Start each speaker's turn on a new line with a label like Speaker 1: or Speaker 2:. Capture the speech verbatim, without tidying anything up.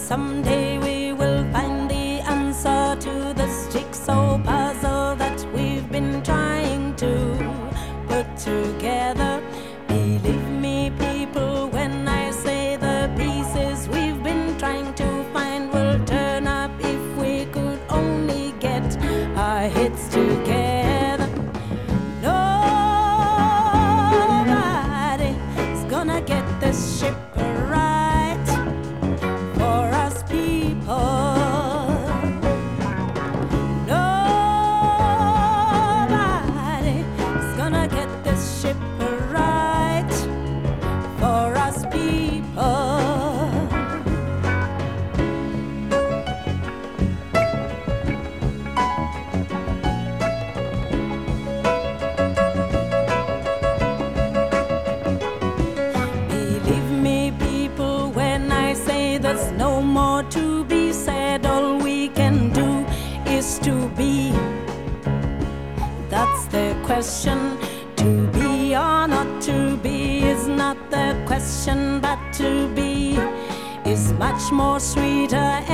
Speaker 1: someday we will find the answer to this jigsaw puzzle that we've been trying to put together. Believe me, people, when I say the pieces we've been trying to find will turn up if we could only get our heads together. Nobody's gonna get this ship right for us people. Nobody's gonna get this ship right for us people. Believe me, people, when I say there's no more to be said, all we can do is to be. That's the question. To be or not to be is not the question, but to be is much more sweeter